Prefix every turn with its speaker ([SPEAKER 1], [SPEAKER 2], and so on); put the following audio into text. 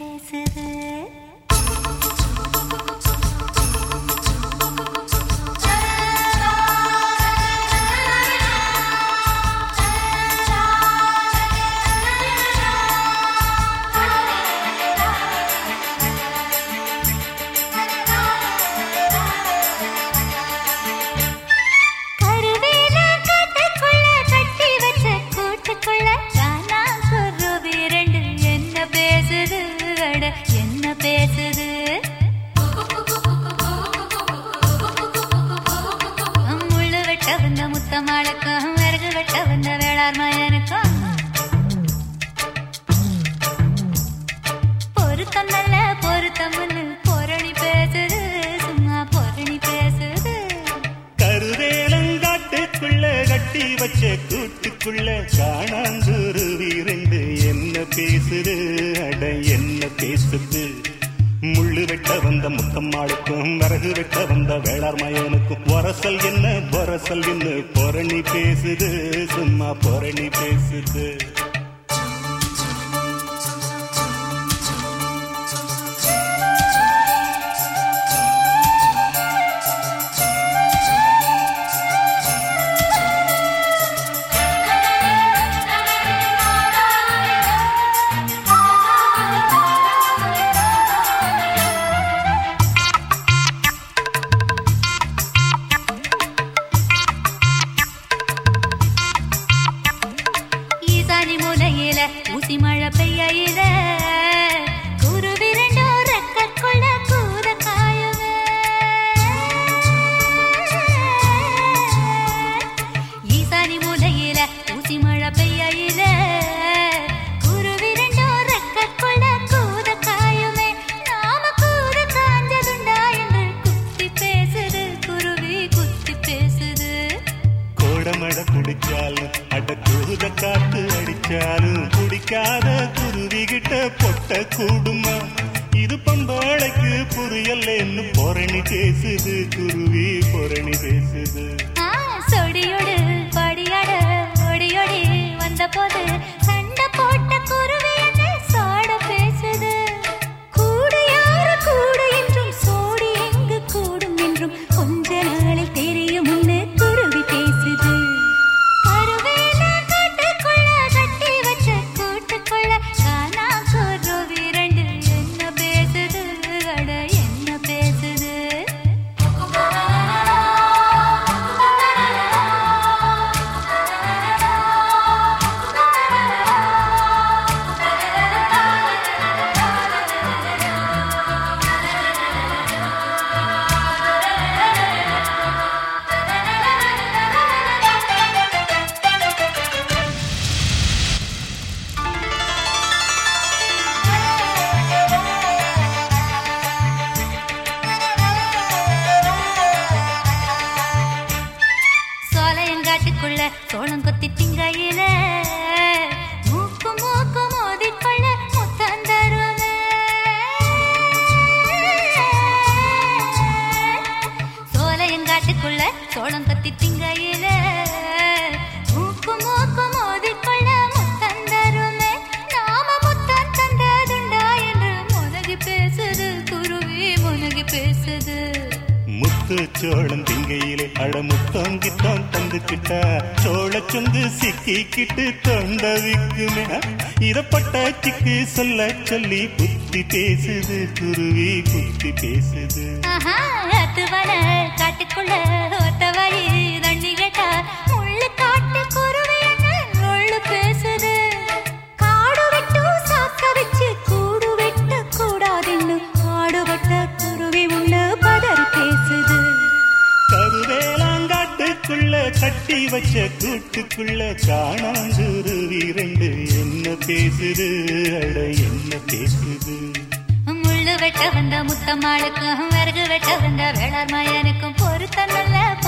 [SPEAKER 1] பேசுது. முத்தமாளுக்கும் விறகு வெட்ட வந்த வேளார் மயனுக்கும் பொருத்தம் நல்ல பொருத்தம்னு பொரணி பேசுது, சும்மா பொரணி பேசுது.
[SPEAKER 2] கருவேலங்காட்டுக்குள்ள கட்டி வச்ச கூட்டுக்குள்ள காணாங்குருவி ரெண்டு என்ன பேசுது, அட என்ன பேசுது. முள்ளு வெட்ட வந்த முத்தம்மாளுக்கும் விறகு வெட்ட வந்த வேளார் மயனுக்கும் வரசல் என்ன பொரசல் என்ன பொரணி பேசுது, சும்மா பொரணி பேசுது.
[SPEAKER 1] ஊசி மழை பெய்யில குருவி ரெண்டும் ரெக்கக்குள்ள கூத காயுமே. ஈசானி மூலையில ஊசி மழை பெய்யில குருவி ரெண்டும் ரெக்கக்குள்ள கூத காயுமே. நாம கூத காஞ்சதுண்டா என்று குத்தி பேசுது, குருவி குத்தி பேசுது.
[SPEAKER 2] கோடமட குடிச்சாலும் அட கூத காத்து அடிச்சாலும் குடிக்காத குருவி கிட்ட பொட்ட கூடுமா. இது பம்பாளைக்கு புரியலன்னு பொரணி பேசுது, குருவி பொரணி பேசுது.
[SPEAKER 1] சொடியோடு படியாட ஒடியோடி வந்த போது சண்டை போட்ட குருவி என்ன சோட பேசுது. கூடு யாரு கூடு என்றும் சோடி எங்கு கூடும் என்றும் கொஞ்ச நாளில் தெரியும் குருவி பேசுது. சோளம் கொத்தி திங்கையில மூக்கு மூக்கு மோதிக்கொள்ள முத்தம் தருவே. சோலையங்காட்டுக்குள்ள சோளம் கொத்தி திங்கையில மூக்கு மூக்கு மோதிக்கொள்ள முத்தம் தருமே. நாம முத்தம் தந்ததுண்டா என்று முனகி பேசுது, குருவி முனகி பேசுது.
[SPEAKER 2] முத்து சோளம் திங்கையிலே அட முத்தங்கித்தான் தந்துக்கிட்டா சோழ சொந்து சிக்கிக்கிட்டு தொண்டவிக்குமே. இதப்பட்ட சிக்கு சொல்ல சொல்லி புத்தி பேசுது, குருவி புத்தி பேசுது.
[SPEAKER 1] காட்டுக்குள்ள ஒத்த வழி தண்ணி கேட்டா முள்ளு காட்டு குருவி என்ன பேசுது. காடு விட்டு சாக்க வச்சு கூடு வெட்ட கூடாதுன்னு காடுபட்ட குருவி உள்ள பதறி பேசுது.
[SPEAKER 2] கருவேலாங்காட்டுக்குள்ள கட்டி வச்ச கூட்டுக்குள்ள காணாங்குருவி ரெண்டு என்ன பேசுது, அட என்ன பேசுது.
[SPEAKER 1] முள்ளு வெட்ட வந்த முத்தம்மாளுக்கும் விறகு வெட்ட வந்த வேளார் மயனுக்கும் பொருத்தம் நல்ல